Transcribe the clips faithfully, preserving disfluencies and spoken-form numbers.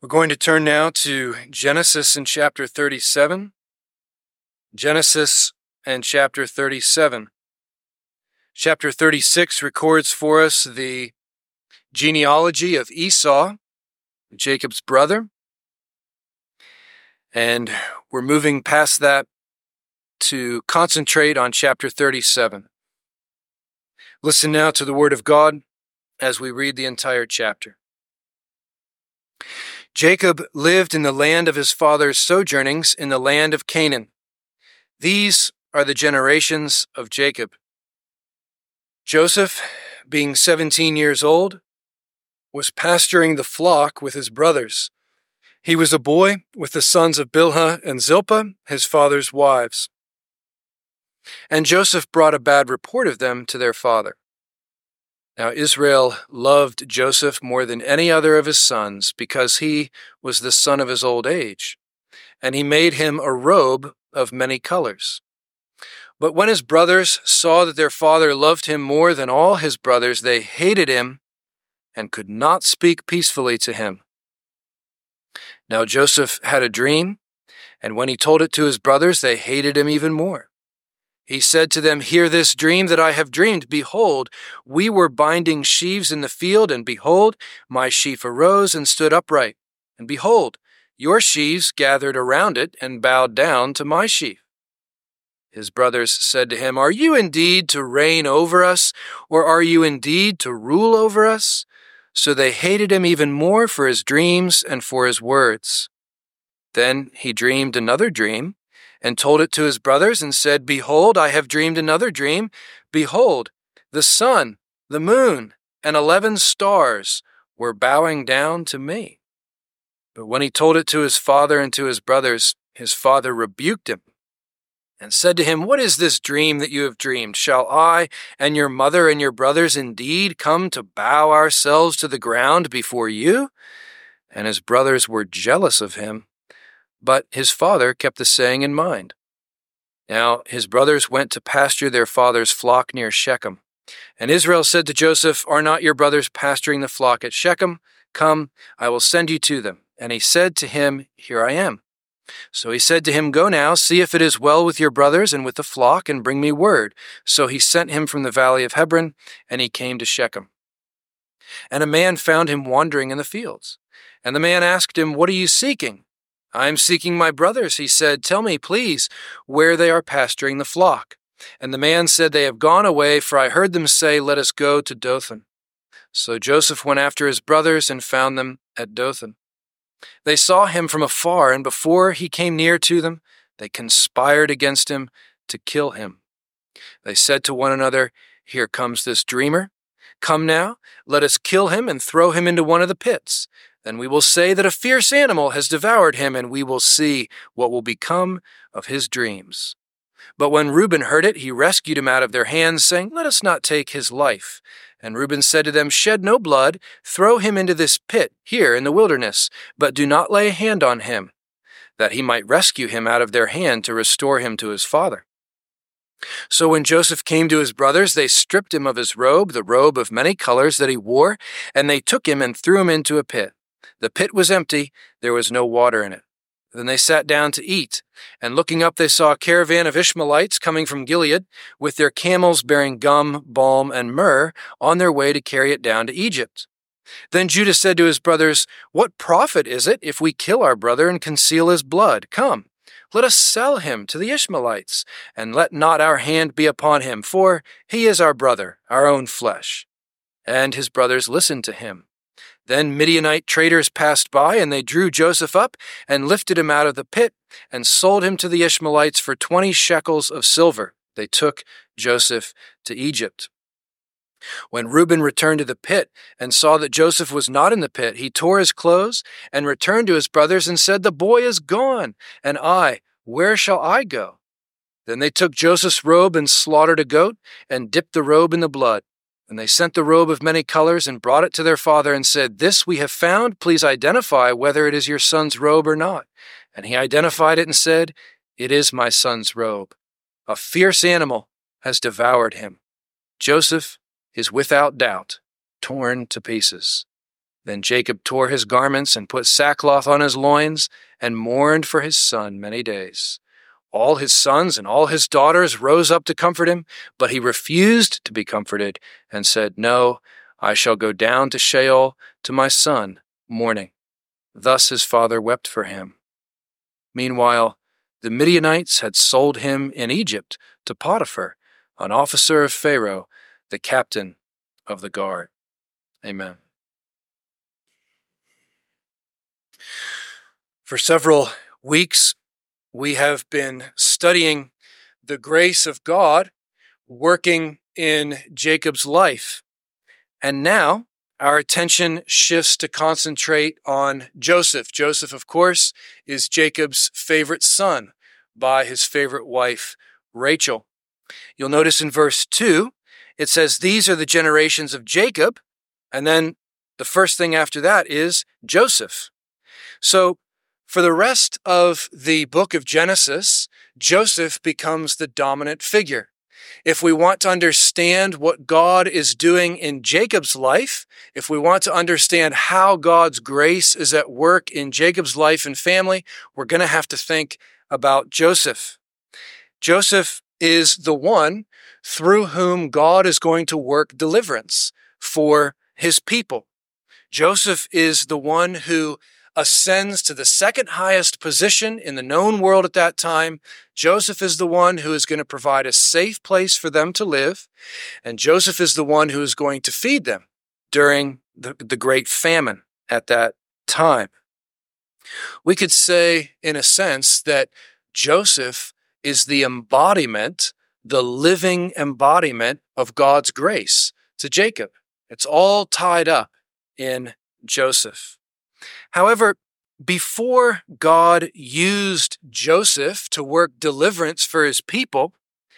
We're going to turn now to Genesis in chapter thirty-seven. Genesis and chapter thirty-seven. Chapter thirty-six records for us the genealogy of Esau, Jacob's brother. And we're moving past that to concentrate on chapter thirty-seven. Listen now to the word of God as we read the entire chapter. Jacob lived in the land of his father's sojournings in the land of Canaan. These are the generations of Jacob. Joseph, being seventeen years old, was pasturing the flock with his brothers. He was a boy with the sons of Bilhah and Zilpah, his father's wives. And Joseph brought a bad report of them to their father. Now Israel loved Joseph more than any other of his sons, because he was the son of his old age, and he made him a robe of many colors. But when his brothers saw that their father loved him more than all his brothers, they hated him and could not speak peacefully to him. Now Joseph had a dream, and when he told it to his brothers, they hated him even more. He said to them, "Hear this dream that I have dreamed. Behold, we were binding sheaves in the field, and behold, my sheaf arose and stood upright. And behold, your sheaves gathered around it and bowed down to my sheaf." His brothers said to him, "Are you indeed to reign over us, or are you indeed to rule over us?" So they hated him even more for his dreams and for his words. Then he dreamed another dream, and told it to his brothers, and said, "Behold, I have dreamed another dream. Behold, the sun, the moon, and eleven stars were bowing down to me." But when he told it to his father and to his brothers, his father rebuked him, and said to him, "What is this dream that you have dreamed? Shall I and your mother and your brothers indeed come to bow ourselves to the ground before you?" And his brothers were jealous of him, but his father kept the saying in mind. Now his brothers went to pasture their father's flock near Shechem. And Israel said to Joseph, "Are not your brothers pasturing the flock at Shechem? Come, I will send you to them." And he said to him, "Here I am." So he said to him, "Go now, see if it is well with your brothers and with the flock, and bring me word." So he sent him from the valley of Hebron, and he came to Shechem. And a man found him wandering in the fields. And the man asked him, "What are you seeking?" "I am seeking my brothers," he said. "Tell me, please, where they are pasturing the flock." And the man said, "They have gone away, for I heard them say, 'Let us go to Dothan.'" So Joseph went after his brothers and found them at Dothan. They saw him from afar, and before he came near to them, they conspired against him to kill him. They said to one another, "Here comes this dreamer. Come now, let us kill him and throw him into one of the pits. Then we will say that a fierce animal has devoured him, and we will see what will become of his dreams." But when Reuben heard it, he rescued him out of their hands, saying, "Let us not take his life." And Reuben said to them, "Shed no blood, throw him into this pit here in the wilderness, but do not lay a hand on him, that he might rescue him out of their hand to restore him to his father." So when Joseph came to his brothers, they stripped him of his robe, the robe of many colors that he wore, and they took him and threw him into a pit. The pit was empty, there was no water in it. Then they sat down to eat, and looking up they saw a caravan of Ishmaelites coming from Gilead, with their camels bearing gum, balm, and myrrh, on their way to carry it down to Egypt. Then Judah said to his brothers, "What profit is it if we kill our brother and conceal his blood? Come, let us sell him to the Ishmaelites, and let not our hand be upon him, for he is our brother, our own flesh." And his brothers listened to him. Then Midianite traders passed by, and they drew Joseph up and lifted him out of the pit and sold him to the Ishmaelites for twenty shekels of silver. They took Joseph to Egypt. When Reuben returned to the pit and saw that Joseph was not in the pit, he tore his clothes and returned to his brothers and said, "The boy is gone, and I, where shall I go?" Then they took Joseph's robe and slaughtered a goat and dipped the robe in the blood. And they sent the robe of many colors and brought it to their father and said, "This we have found. Please identify whether it is your son's robe or not." And he identified it and said, "It is my son's robe. A fierce animal has devoured him. Joseph is without doubt torn to pieces." Then Jacob tore his garments and put sackcloth on his loins and mourned for his son many days. All his sons and all his daughters rose up to comfort him, but he refused to be comforted and said, "No, I shall go down to Sheol to my son, mourning." Thus his father wept for him. Meanwhile, the Midianites had sold him in Egypt to Potiphar, an officer of Pharaoh, the captain of the guard. Amen. For several weeks, we have been studying the grace of God working in Jacob's life. And now our attention shifts to concentrate on Joseph. Joseph, of course, is Jacob's favorite son by his favorite wife, Rachel. You'll notice in verse two, it says, "These are the generations of Jacob." And then the first thing after that is Joseph. So for the rest of the book of Genesis, Joseph becomes the dominant figure. If we want to understand what God is doing in Jacob's life, if we want to understand how God's grace is at work in Jacob's life and family, we're going to have to think about Joseph. Joseph is the one through whom God is going to work deliverance for his people. Joseph is the one who ascends to the second highest position in the known world at that time. Joseph is the one who is going to provide a safe place for them to live, and Joseph is the one who is going to feed them during the, the great famine at that time. We could say, in a sense, that Joseph is the embodiment, the living embodiment of God's grace to Jacob. It's all tied up in Joseph. However, before God used Joseph to work deliverance for his people,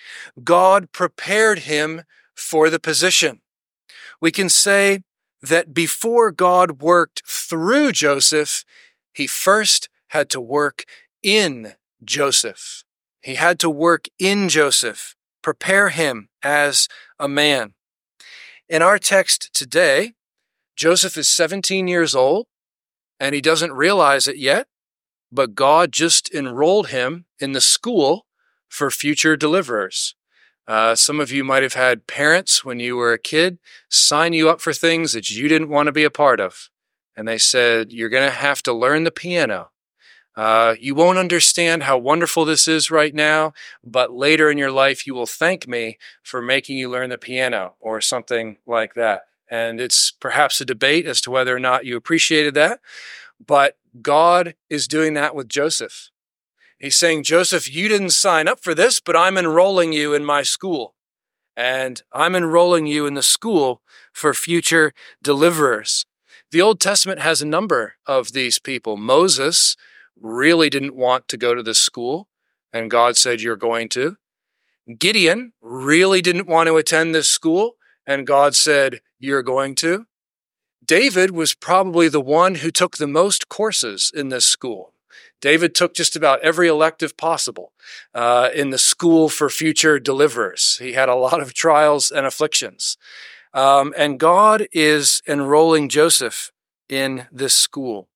God prepared him for the position. We can say that before God worked through Joseph, he first had to work in Joseph. He had to work in Joseph, prepare him as a man. In our text today, Joseph is seventeen years old, and he doesn't realize it yet, but God just enrolled him in the school for future deliverers. Uh, some of you might have had parents when you were a kid sign you up for things that you didn't want to be a part of. And they said, "You're going to have to learn the piano. Uh, you won't understand how wonderful this is right now, but later in your life, you will thank me for making you learn the piano," or something like that. And it's perhaps a debate as to whether or not you appreciated that. But God is doing that with Joseph. He's saying, "Joseph, you didn't sign up for this, but I'm enrolling you in my school. And I'm enrolling you in the school for future deliverers." The Old Testament has a number of these people. Moses really didn't want to go to this school, and God said, "You're going to." Gideon really didn't want to attend this school, and God said, "You're going to." David was probably the one who took the most courses in this school. David took just about every elective possible uh, in the school for future deliverers. He had a lot of trials and afflictions. Um, and God is enrolling Joseph in this school.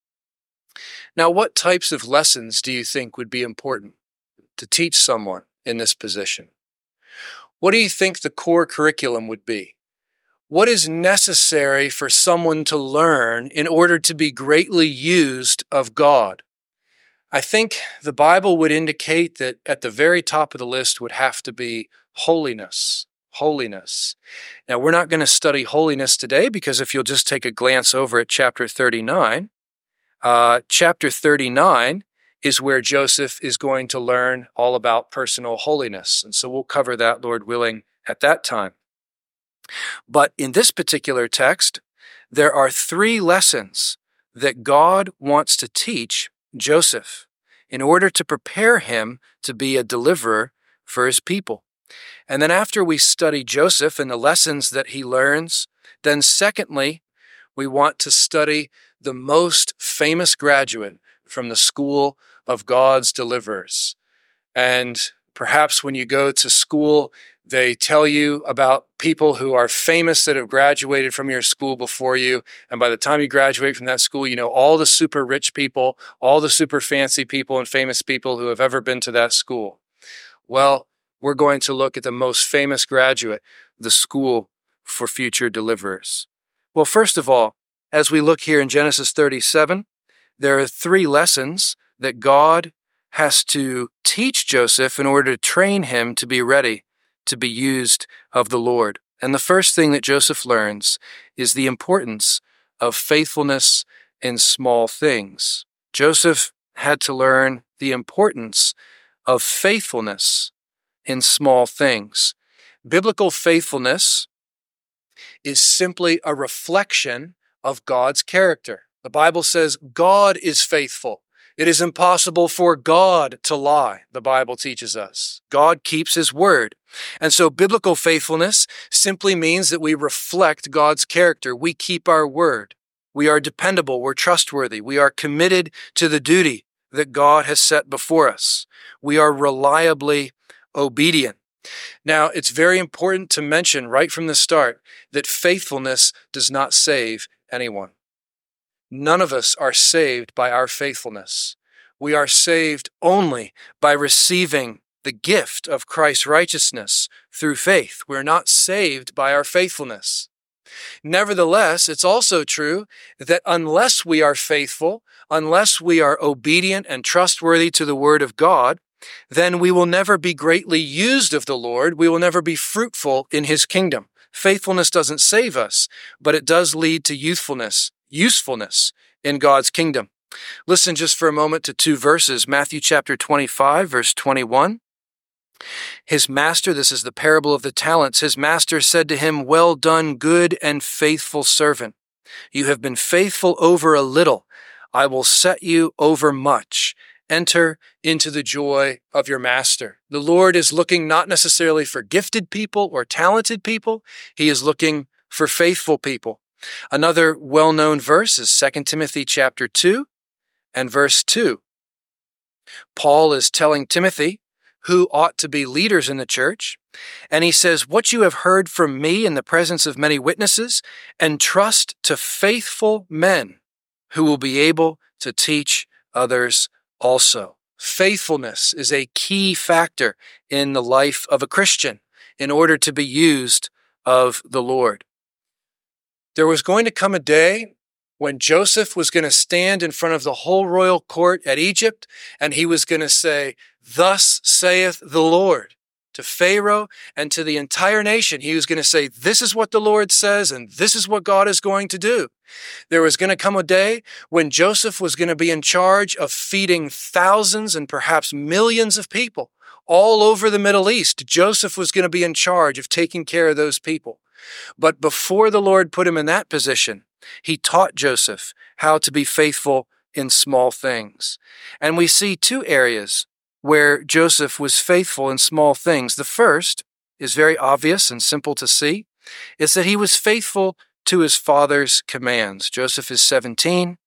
Now, what types of lessons do you think would be important to teach someone in this position? What do you think the core curriculum would be? What is necessary for someone to learn in order to be greatly used of God? I think the Bible would indicate that at the very top of the list would have to be holiness. Holiness. Now, we're not going to study holiness today because if you'll just take a glance over at chapter thirty-nine, uh, chapter thirty-nine is where Joseph is going to learn all about personal holiness. And so we'll cover that, Lord willing, at that time. But in this particular text, there are three lessons that God wants to teach Joseph in order to prepare him to be a deliverer for his people. And then after we study Joseph and the lessons that he learns, then secondly, we want to study the most famous graduate from the school of God's deliverers. And Perhaps when you go to school, they tell you about people who are famous that have graduated from your school before you. And by the time you graduate from that school, you know all the super rich people, all the super fancy people and famous people who have ever been to that school. Well, we're going to look at the most famous graduate, the school for future deliverers. Well, first of all, as we look here in Genesis thirty-seven, there are three lessons that God has to teach Joseph in order to train him to be ready to be used of the Lord. And the first thing that Joseph learns is the importance of faithfulness in small things. Joseph had to learn the importance of faithfulness in small things. Biblical faithfulness is simply a reflection of God's character. The Bible says God is faithful. It is impossible for God to lie, the Bible teaches us. God keeps his word. And so biblical faithfulness simply means that we reflect God's character. We keep our word. We are dependable. We're trustworthy. We are committed to the duty that God has set before us. We are reliably obedient. Now, it's very important to mention right from the start that faithfulness does not save anyone. None of us are saved by our faithfulness. We are saved only by receiving the gift of Christ's righteousness through faith. We're not saved by our faithfulness. Nevertheless, it's also true that unless we are faithful, unless we are obedient and trustworthy to the word of God, then we will never be greatly used of the Lord. We will never be fruitful in his kingdom. Faithfulness doesn't save us, but it does lead to youthfulness, usefulness in God's kingdom. Listen just for a moment to two verses. Matthew chapter twenty-five, verse twenty-one. His master, this is the parable of the talents, his master said to him, "Well done, good and faithful servant. You have been faithful over a little. I will set you over much. Enter into the joy of your master." The Lord is looking not necessarily for gifted people or talented people. He is looking for faithful people. Another well-known verse is Second Timothy chapter two and verse two. Paul is telling Timothy who ought to be leaders in the church, and he says, "What you have heard from me in the presence of many witnesses, entrust to faithful men who will be able to teach others also." Faithfulness is a key factor in the life of a Christian in order to be used of the Lord. There was going to come a day when Joseph was going to stand in front of the whole royal court at Egypt, and he was going to say, "Thus saith the Lord," to Pharaoh and to the entire nation. He was going to say, "This is what the Lord says, and this is what God is going to do." There was going to come a day when Joseph was going to be in charge of feeding thousands and perhaps millions of people all over the Middle East. Joseph was going to be in charge of taking care of those people. But before the Lord put him in that position, he taught Joseph how to be faithful in small things. And we see two areas where Joseph was faithful in small things. The first is very obvious and simple to see. It's that he was faithful to his father's commands. Joseph is seventeen,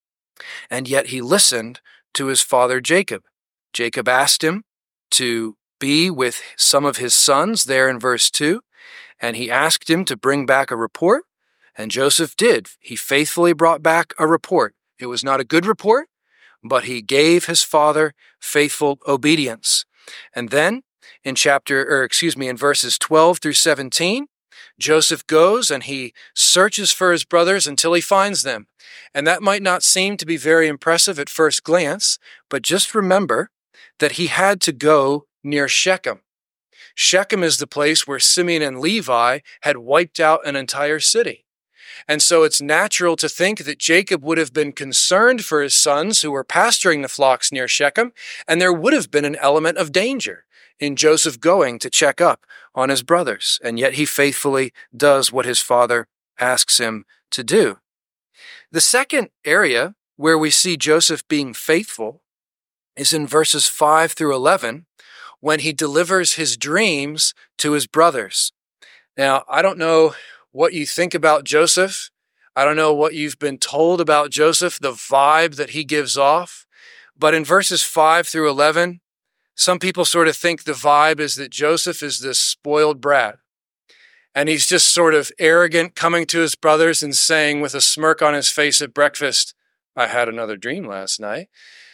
and yet he listened to his father Jacob. Jacob asked him to be with some of his sons there in verse two, and he asked him to bring back a report, and Joseph did. He faithfully brought back a report. It was not a good report, but he gave his father faithful obedience. And then in chapter, or excuse me, in verses twelve through seventeen, Joseph goes and he searches for his brothers until he finds them. And that might not seem to be very impressive at first glance, but just remember that he had to go near Shechem. Shechem is the place where Simeon and Levi had wiped out an entire city. And so it's natural to think that Jacob would have been concerned for his sons who were pasturing the flocks near Shechem, and there would have been an element of danger in Joseph going to check up on his brothers, and yet he faithfully does what his father asks him to do. The second area where we see Joseph being faithful is in verses five through eleven, when he delivers his dreams to his brothers. Now, I don't know what you think about Joseph. I don't know what you've been told about Joseph, the vibe that he gives off. But in verses five through eleven, Some people sort of think the vibe is that Joseph is this spoiled brat. And he's just sort of arrogant, coming to his brothers and saying with a smirk on his face at breakfast, I had another dream last night.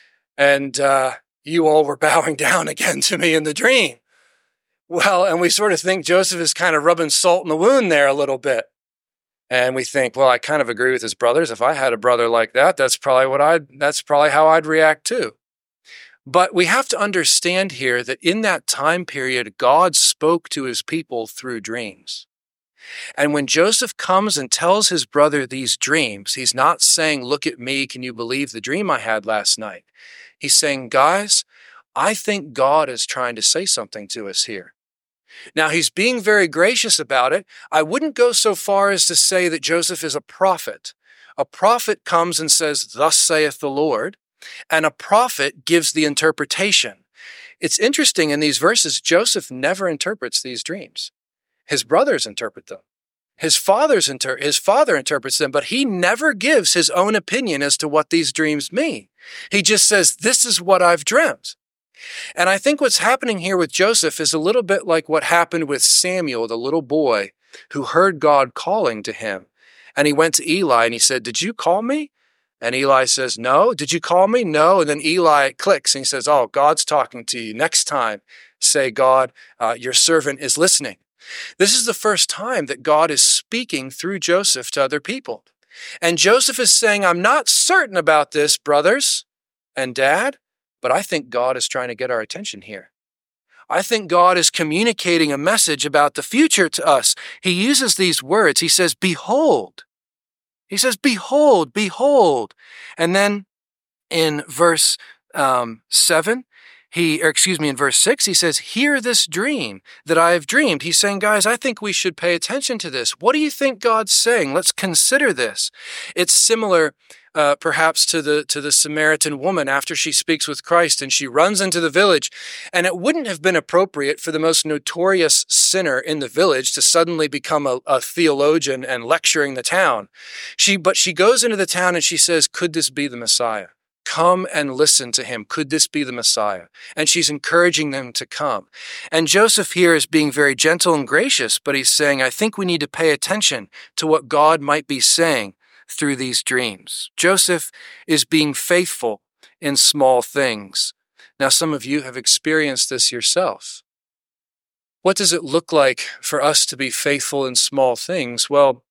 And uh, you all were bowing down again to me in the dream. Well, and we sort of think Joseph is kind of rubbing salt in the wound there a little bit. And we think, well, I kind of agree with his brothers. If I had a brother like that, that's probably what I'd, that's probably how I'd react too. But we have to understand here that in that time period, God spoke to his people through dreams. And when Joseph comes and tells his brother these dreams, he's not saying, look at me, can you believe the dream I had last night? He's saying, guys, I think God is trying to say something to us here. Now, he's being very gracious about it. I wouldn't go so far as to say that Joseph is a prophet. A prophet comes and says, thus saith the Lord, and a prophet gives the interpretation. It's interesting in these verses, Joseph never interprets these dreams. His brothers interpret them. His, father's inter- his father interprets them, but he never gives his own opinion as to what these dreams mean. He just says, this is what I've dreamt. And I think what's happening here with Joseph is a little bit like what happened with Samuel, the little boy who heard God calling to him. And he went to Eli and he said, did you call me? And Eli says, no. Did you call me? No. And then Eli clicks and he says, oh, God's talking to you. Next time, say, God, uh, your servant is listening. This is the first time that God is speaking through Joseph to other people. And Joseph is saying, I'm not certain about this, brothers and dad, but I think God is trying to get our attention here. I think God is communicating a message about the future to us. He uses these words. He says, behold. He says, behold, behold. And then in verse um, seven, He, or excuse me, in verse six, he says, hear this dream that I have dreamed. He's saying, guys, I think we should pay attention to this. What do you think God's saying? Let's consider this. It's similar, uh, perhaps, to the, to the Samaritan woman after she speaks with Christ and she runs into the village. And it wouldn't have been appropriate for the most notorious sinner in the village to suddenly become a, a theologian and lecturing the town. She, but she goes into the town and she says, could this be the Messiah? Come and listen to him. Could this be the Messiah? And she's encouraging them to come. And Joseph here is being very gentle and gracious, but he's saying, I think we need to pay attention to what God might be saying through these dreams. Joseph is being faithful in small things. Now, some of you have experienced this yourself. What does it look like for us to be faithful in small things? Well,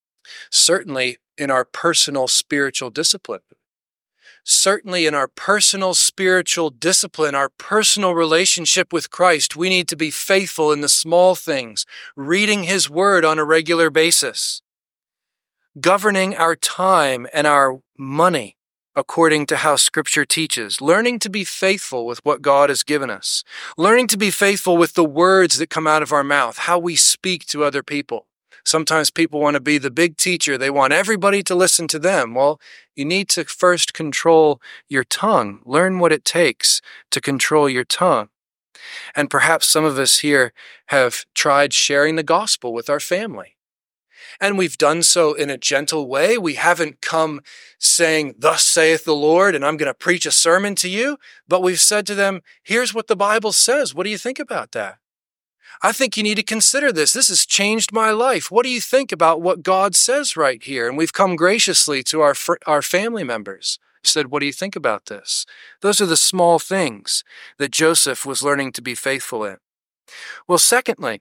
certainly in our personal spiritual discipline. Certainly in our personal spiritual discipline, our personal relationship with Christ, we need to be faithful in the small things, reading his word on a regular basis, governing our time and our money according to how Scripture teaches, learning to be faithful with what God has given us, learning to be faithful with the words that come out of our mouth, how we speak to other people. Sometimes people want to be the big teacher. They want everybody to listen to them. Well, you need to first control your tongue. Learn what it takes to control your tongue. And perhaps some of us here have tried sharing the gospel with our family. And we've done so in a gentle way. We haven't come saying, thus saith the Lord, and I'm going to preach a sermon to you. But we've said to them, here's what the Bible says. What do you think about that? I think you need to consider this. This has changed my life. What do you think about what God says right here? And we've come graciously to our fr- our family members. Said, what do you think about this? Those are the small things that Joseph was learning to be faithful in. Well, secondly,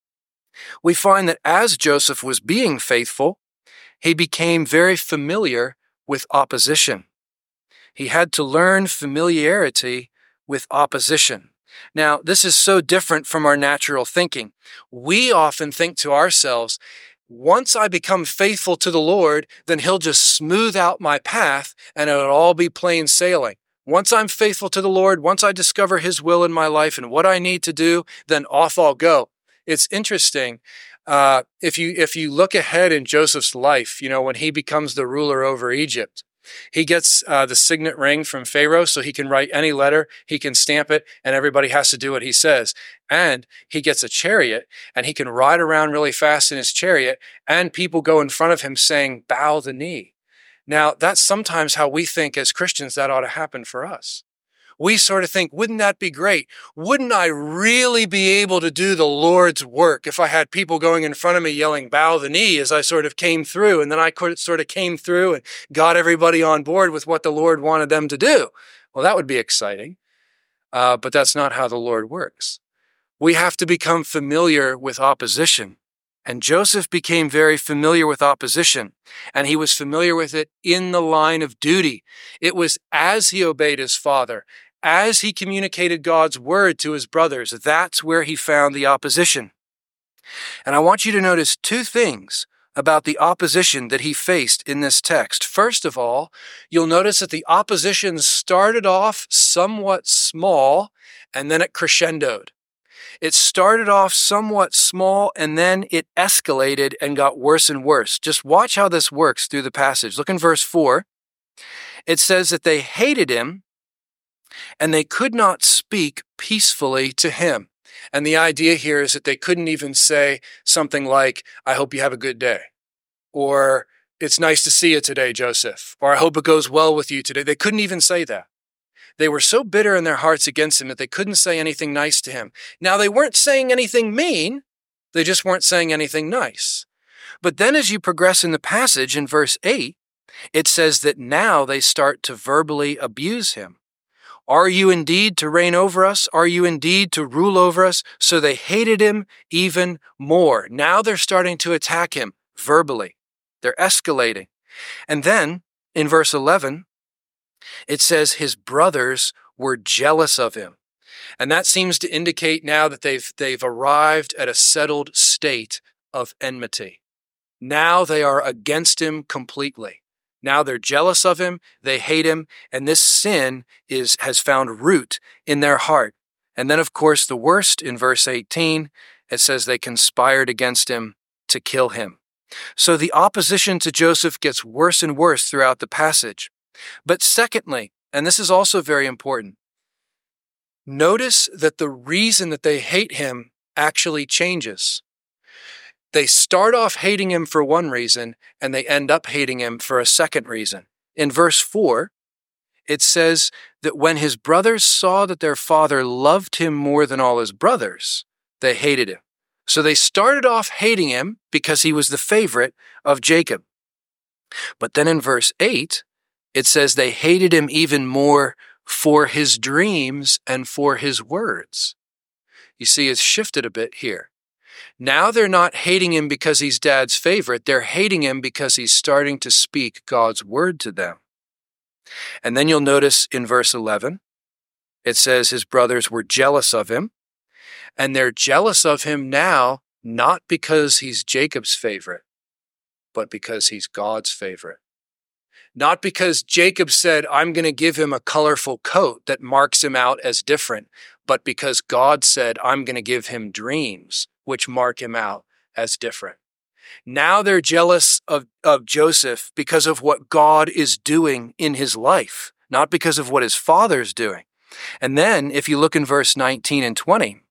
we find that as Joseph was being faithful, he became very familiar with opposition. He had to learn familiarity with opposition. Now, this is so different from our natural thinking. We often think to ourselves, once I become faithful to the Lord, then he'll just smooth out my path and it'll all be plain sailing. Once I'm faithful to the Lord, once I discover his will in my life and what I need to do, then off I'll go. It's interesting. Uh, if you if you look ahead in Joseph's life, you know, when he becomes the ruler over Egypt, he gets uh, the signet ring from Pharaoh so he can write any letter, he can stamp it, and everybody has to do what he says. And he gets a chariot, and he can ride around really fast in his chariot, and people go in front of him saying, bow the knee. Now, that's sometimes how we think as Christians that ought to happen for us. we sort of think, wouldn't that be great? Wouldn't I really be able to do the Lord's work if I had people going in front of me yelling, bow the knee, as I sort of came through, and then I sort of came through and got everybody on board with what the Lord wanted them to do? Well, that would be exciting, uh, but that's not how the Lord works. We have to become familiar with opposition. And Joseph became very familiar with opposition, and he was familiar with it in the line of duty. It was as he obeyed his father, as he communicated God's word to his brothers, that's where he found the opposition. And I want you to notice two things about the opposition that he faced in this text. First of all, you'll notice that the opposition started off somewhat small, and then it crescendoed. It started off somewhat small, and then it escalated and got worse and worse. Just watch how this works through the passage. Look in verse four. It says that they hated him, and they could not speak peacefully to him. And the idea here is that they couldn't even say something like, I hope you have a good day, or it's nice to see you today, Joseph, or I hope it goes well with you today. They couldn't even say that. They were so bitter in their hearts against him that they couldn't say anything nice to him. Now, they weren't saying anything mean. They just weren't saying anything nice. But then as you progress in the passage in verse eight, it says that now they start to verbally abuse him. Are you indeed to reign over us? Are you indeed to rule over us? So they hated him even more. Now they're starting to attack him verbally. They're escalating. And then in verse eleven, it says his brothers were jealous of him. And that seems to indicate now that they've, they've arrived at a settled state of enmity. Now they are against him completely. Now they're jealous of him, they hate him, and this sin is has found root in their heart. And then, of course, the worst in verse eighteen, it says they conspired against him to kill him. So the opposition to Joseph gets worse and worse throughout the passage. But secondly, and this is also very important, notice that the reason that they hate him actually changes. They start off hating him for one reason, and they end up hating him for a second reason. In verse four, it says that when his brothers saw that their father loved him more than all his brothers, they hated him. So they started off hating him because he was the favorite of Jacob. But then in verse eight, it says they hated him even more for his dreams and for his words. You see, it's shifted a bit here. Now they're not hating him because he's dad's favorite. They're hating him because he's starting to speak God's word to them. And then you'll notice in verse eleven, it says his brothers were jealous of him. And they're jealous of him now, not because he's Jacob's favorite, but because he's God's favorite. Not because Jacob said, I'm going to give him a colorful coat that marks him out as different, but because God said, I'm going to give him dreams which mark him out as different. Now they're jealous of, of Joseph because of what God is doing in his life, not because of what his father's doing. And then if you look in verse nineteen and twenty,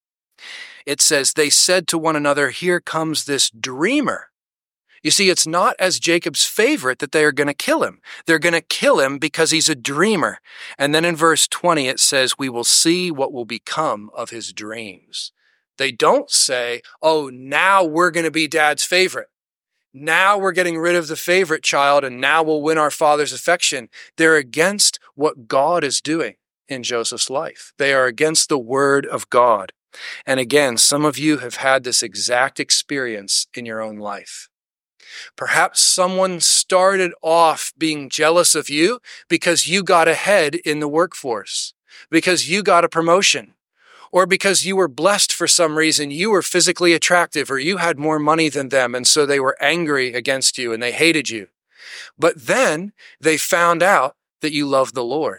it says, they said to one another, here comes this dreamer. You see, it's not as Jacob's favorite that they are going to kill him. They're going to kill him because he's a dreamer. And then in verse twenty, it says, we will see what will become of his dreams. They don't say, oh, now we're going to be dad's favorite. Now we're getting rid of the favorite child, and now we'll win our father's affection. They're against what God is doing in Joseph's life. They are against the word of God. And again, some of you have had this exact experience in your own life. Perhaps someone started off being jealous of you because you got ahead in the workforce, because you got a promotion, or because you were blessed for some reason. You were physically attractive, or you had more money than them, and so they were angry against you and they hated you. But then they found out that you loved the Lord.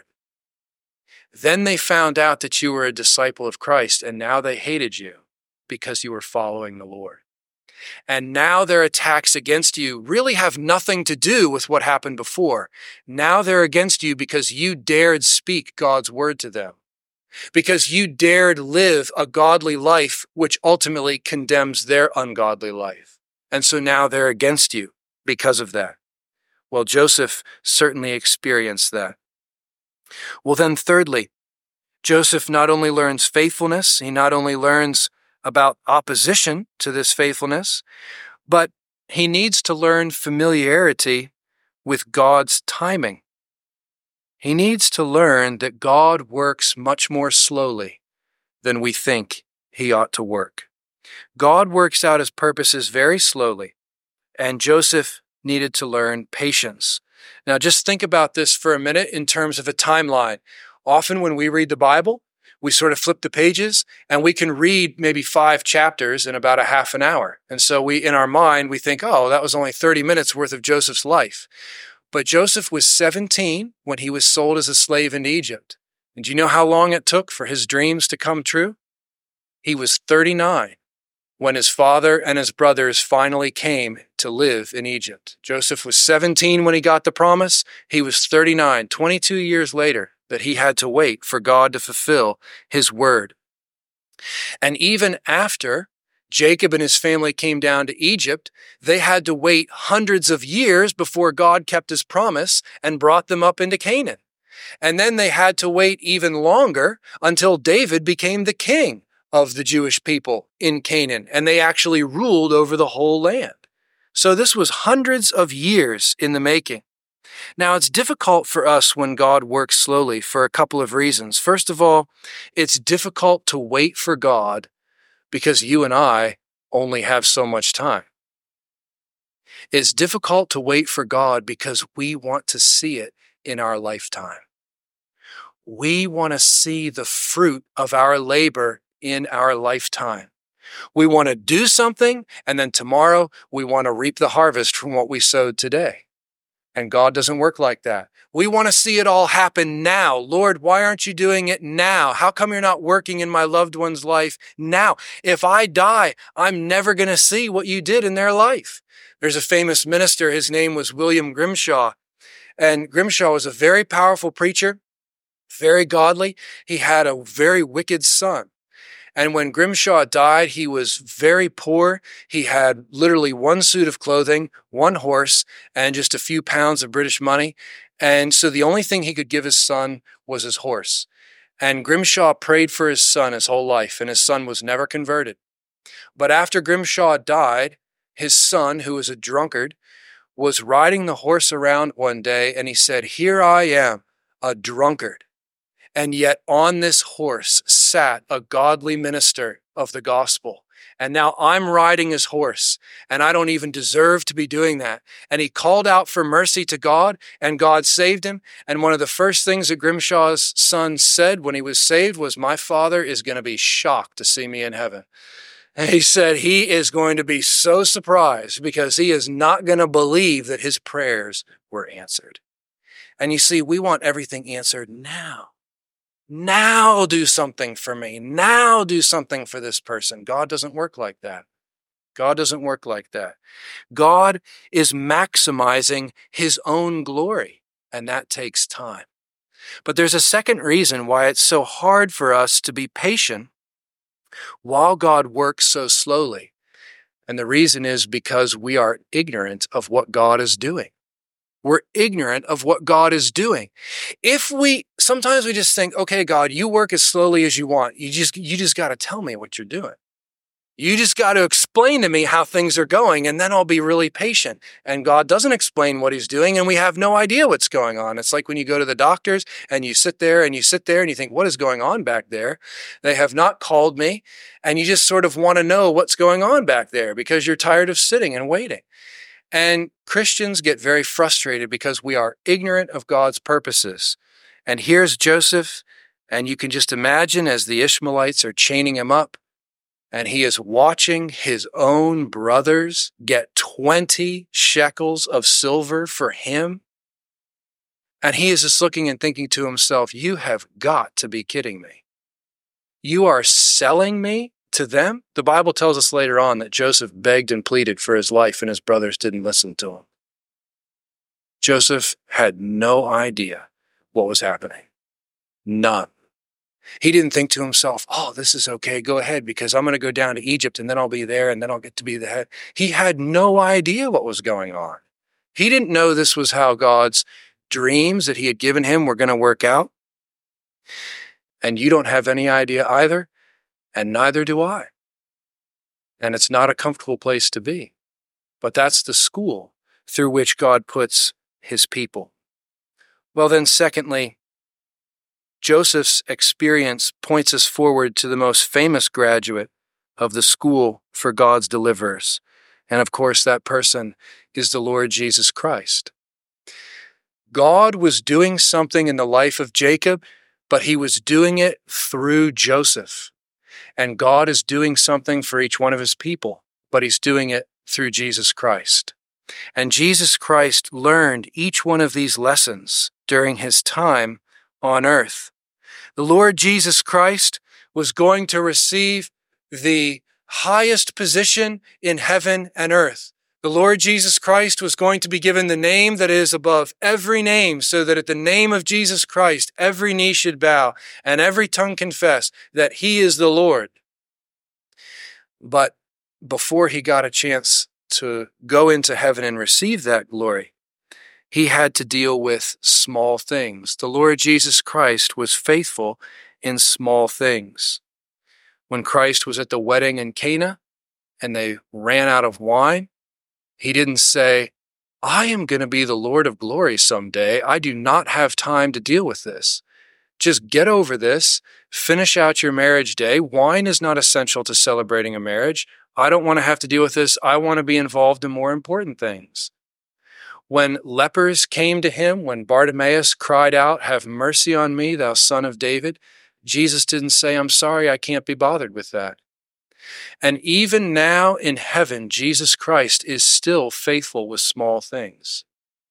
Then they found out that you were a disciple of Christ, and now they hated you because you were following the Lord. And now their attacks against you really have nothing to do with what happened before. Now they're against you because you dared speak God's word to them, because you dared live a godly life, which ultimately condemns their ungodly life. And so now they're against you because of that. Well, Joseph certainly experienced that. Well, then thirdly, Joseph not only learns faithfulness, he not only learns about opposition to this faithfulness, but he needs to learn familiarity with God's timing. He needs to learn that God works much more slowly than we think he ought to work. God works out his purposes very slowly, and Joseph needed to learn patience. Now, just think about this for a minute in terms of a timeline. Often when we read the Bible, we sort of flip the pages and we can read maybe five chapters in about a half an hour. And so we, in our mind, we think, oh, that was only thirty minutes worth of Joseph's life. But Joseph was seventeen when he was sold as a slave into Egypt. And do you know how long it took for his dreams to come true? He was thirty-nine when his father and his brothers finally came to live in Egypt. Joseph was seventeen when he got the promise. He was thirty-nine, twenty-two years later, that he had to wait for God to fulfill his word. And even after Jacob and his family came down to Egypt, they had to wait hundreds of years before God kept his promise and brought them up into Canaan. And then they had to wait even longer until David became the king of the Jewish people in Canaan, and they actually ruled over the whole land. So this was hundreds of years in the making. Now, it's difficult for us when God works slowly for a couple of reasons. First of all, it's difficult to wait for God because you and I only have so much time. It's difficult to wait for God because we want to see it in our lifetime. We want to see the fruit of our labor in our lifetime. We want to do something, and then tomorrow we want to reap the harvest from what we sowed today. And God doesn't work like that. We want to see it all happen now. Lord, why aren't you doing it now? How come you're not working in my loved one's life now? If I die, I'm never going to see what you did in their life. There's a famous minister. His name was William Grimshaw. And Grimshaw was a very powerful preacher, very godly. He had a very wicked son. And when Grimshaw died, he was very poor. He had literally one suit of clothing, one horse, and just a few pounds of British money. And so the only thing he could give his son was his horse. And Grimshaw prayed for his son his whole life, and his son was never converted. But after Grimshaw died, his son, who was a drunkard, was riding the horse around one day, and he said, "Here I am, a drunkard. And yet on this horse sat a godly minister of the gospel. And now I'm riding his horse, and I don't even deserve to be doing that." And he called out for mercy to God, and God saved him. And one of the first things that Grimshaw's son said when he was saved was, "My father is going to be shocked to see me in heaven." And he said he is going to be so surprised because he is not going to believe that his prayers were answered. And you see, we want everything answered now. Now do something for me. Now do something for this person. God doesn't work like that. God doesn't work like that. God is maximizing his own glory, and that takes time. But there's a second reason why it's so hard for us to be patient while God works so slowly. And the reason is because we are ignorant of what God is doing. We're ignorant of what God is doing. If we, sometimes we just think, okay, God, you work as slowly as you want. You just, you just got to tell me what you're doing. You just got to explain to me how things are going, and then I'll be really patient. And God doesn't explain what he's doing, and we have no idea what's going on. It's like when you go to the doctors and you sit there and you sit there and you think, what is going on back there? They have not called me, and you just sort of want to know what's going on back there because you're tired of sitting and waiting. And Christians get very frustrated because we are ignorant of God's purposes. And here's Joseph, and you can just imagine as the Ishmaelites are chaining him up, and he is watching his own brothers get twenty shekels of silver for him. And he is just looking and thinking to himself, you have got to be kidding me. You are selling me to them? The Bible tells us later on that Joseph begged and pleaded for his life, and his brothers didn't listen to him. Joseph had no idea what was happening. None. He didn't think to himself, oh, this is okay, go ahead, because I'm going to go down to Egypt, and then I'll be there, and then I'll get to be the head. He had no idea what was going on. He didn't know this was how God's dreams that he had given him were going to work out. And you don't have any idea either, and neither do I. And it's not a comfortable place to be. But that's the school through which God puts his people. Well then, secondly, Joseph's experience points us forward to the most famous graduate of the school for God's deliverers. And of course, that person is the Lord Jesus Christ. God was doing something in the life of Jacob, but he was doing it through Joseph. And God is doing something for each one of his people, but he's doing it through Jesus Christ. And Jesus Christ learned each one of these lessons during his time on earth. The Lord Jesus Christ was going to receive the highest position in heaven and earth. The Lord Jesus Christ was going to be given the name that is above every name, so that at the name of Jesus Christ, every knee should bow and every tongue confess that he is the Lord. But before he got a chance to go into heaven and receive that glory, he had to deal with small things. The Lord Jesus Christ was faithful in small things. When Christ was at the wedding in Cana and they ran out of wine, he didn't say, I am going to be the Lord of glory someday. I do not have time to deal with this. Just get over this. Finish out your marriage day. Wine is not essential to celebrating a marriage. I don't want to have to deal with this. I want to be involved in more important things. When lepers came to him, when Bartimaeus cried out, have mercy on me, thou son of David, Jesus didn't say, I'm sorry, I can't be bothered with that. And even now in heaven, Jesus Christ is still faithful with small things.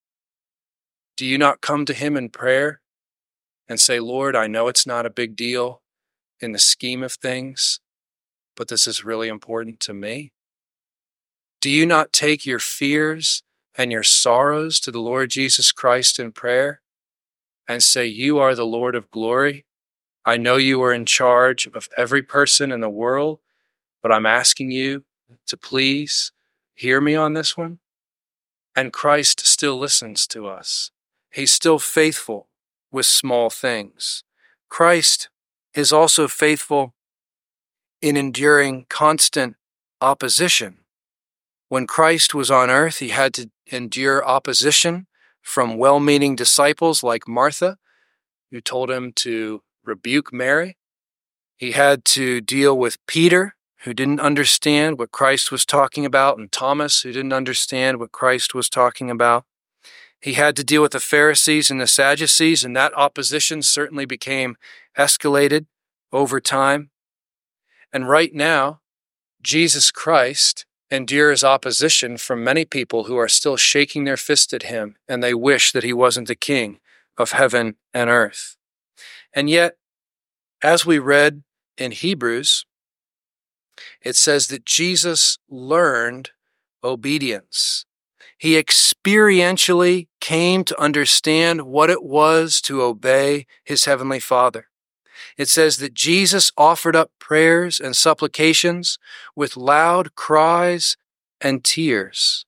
Do you not come to him in prayer and say, Lord, I know it's not a big deal in the scheme of things, but this is really important to me? Do you not take your fears and your sorrows to the Lord Jesus Christ in prayer and say, you are the Lord of glory? I know you are in charge of every person in the world, but I'm asking you to please hear me on this one. And Christ still listens to us. He's still faithful with small things. Christ is also faithful in enduring constant opposition. When Christ was on earth, he had to endure opposition from well-meaning disciples like Martha, who told him to rebuke Mary. He had to deal with Peter, who didn't understand what Christ was talking about, and Thomas, who didn't understand what Christ was talking about. He had to deal with the Pharisees and the Sadducees, and that opposition certainly became escalated over time. And right now, Jesus Christ endures opposition from many people who are still shaking their fist at him, and they wish that he wasn't the king of heaven and earth. And yet, as we read in Hebrews, it says that Jesus learned obedience. He experientially came to understand what it was to obey his heavenly Father. It says that Jesus offered up prayers and supplications with loud cries and tears.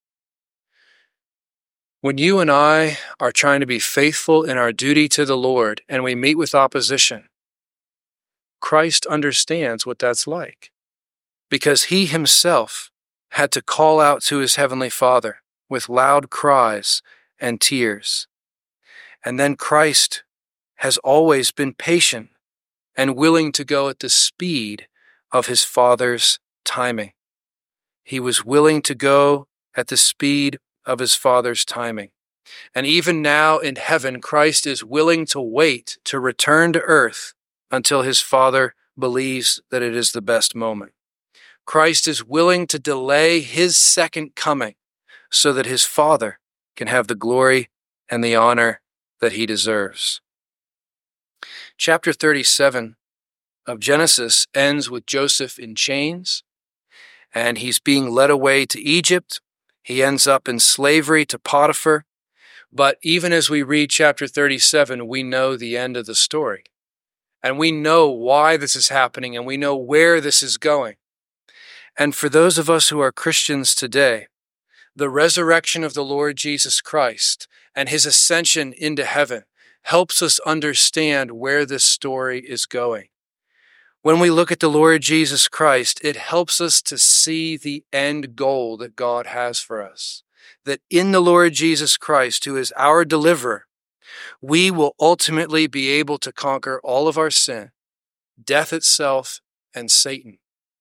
When you and I are trying to be faithful in our duty to the Lord and we meet with opposition, Christ understands what that's like, because he himself had to call out to his heavenly Father with loud cries and tears. And then Christ has always been patient and willing to go at the speed of his Father's timing. He was willing to go at the speed of his Father's timing. And even now in heaven, Christ is willing to wait to return to earth until his Father believes that it is the best moment. Christ is willing to delay his second coming so that his Father can have the glory and the honor that he deserves. Chapter thirty-seven of Genesis ends with Joseph in chains, and he's being led away to Egypt. He ends up in slavery to Potiphar. But even as we read chapter thirty-seven, we know the end of the story. And we know why this is happening, and we know where this is going. And for those of us who are Christians today, the resurrection of the Lord Jesus Christ and his ascension into heaven helps us understand where this story is going. When we look at the Lord Jesus Christ, it helps us to see the end goal that God has for us. That in the Lord Jesus Christ, who is our deliverer, we will ultimately be able to conquer all of our sin, death itself, and Satan.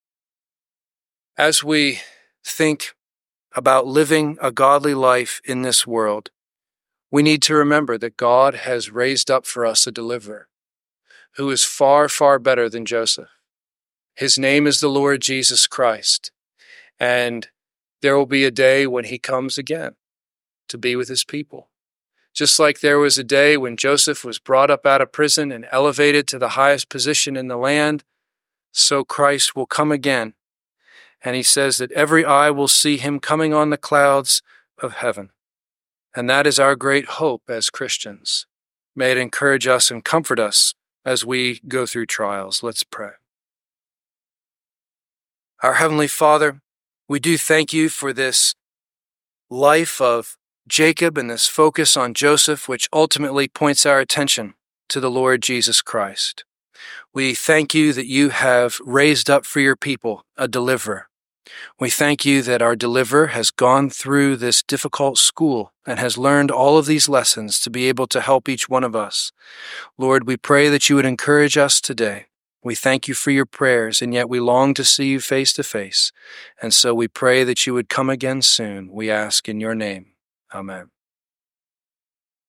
As we think about living a godly life in this world, we need to remember that God has raised up for us a deliverer who is far, far better than Joseph. His name is the Lord Jesus Christ, and there will be a day when he comes again to be with his people. Just like there was a day when Joseph was brought up out of prison and elevated to the highest position in the land, so Christ will come again. And he says that every eye will see him coming on the clouds of heaven. And that is our great hope as Christians. May it encourage us and comfort us as we go through trials. Let's pray. Our Heavenly Father, we do thank you for this life of Jacob and this focus on Joseph, which ultimately points our attention to the Lord Jesus Christ. We thank you that you have raised up for your people a deliverer. We thank you that our deliverer has gone through this difficult school and has learned all of these lessons to be able to help each one of us. Lord, we pray that you would encourage us today. We thank you for your prayers, and yet we long to see you face to face. And so we pray that you would come again soon. We ask in your name. Amen.